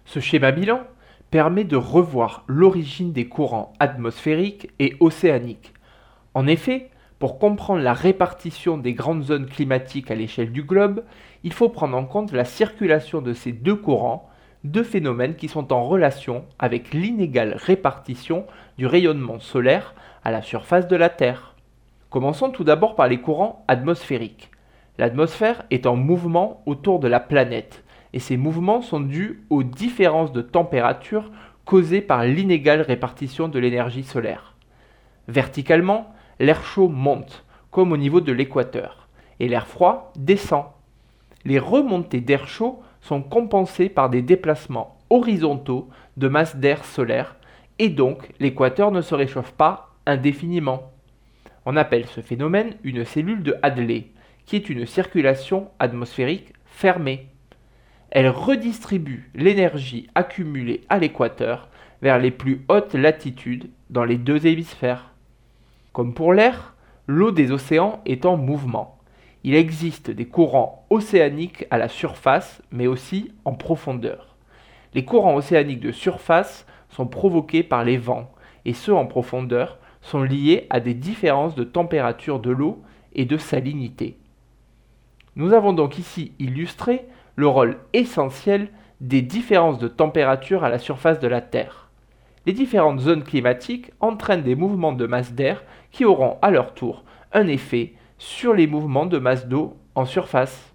Ce schéma bilan permet de revoir l'origine des courants atmosphériques et océaniques. En effet, pour comprendre la répartition des grandes zones climatiques à l'échelle du globe, il faut prendre en compte la circulation de ces deux courants, deux phénomènes qui sont en relation avec l'inégale répartition du rayonnement solaire à la surface de la Terre. Commençons tout d'abord par les courants atmosphériques. L'atmosphère est en mouvement autour de la planète, et ces mouvements sont dus aux différences de température causées par l'inégale répartition de l'énergie solaire. Verticalement, l'air chaud monte, comme au niveau de l'équateur, et l'air froid descend. Les remontées d'air chaud sont compensées par des déplacements horizontaux de masse d'air solaire, et donc l'équateur ne se réchauffe pas indéfiniment. On appelle ce phénomène une cellule de Hadley, qui est une circulation atmosphérique fermée. Elle redistribue l'énergie accumulée à l'équateur vers les plus hautes latitudes dans les deux hémisphères. Comme pour l'air, l'eau des océans est en mouvement. Il existe des courants océaniques à la surface, mais aussi en profondeur. Les courants océaniques de surface sont provoqués par les vents, et ceux en profondeur sont liés à des différences de température de l'eau et de salinité. Nous avons donc ici illustré le rôle essentiel des différences de température à la surface de la Terre. Les différentes zones climatiques entraînent des mouvements de masse d'air qui auront à leur tour un effet sur les mouvements de masse d'eau en surface.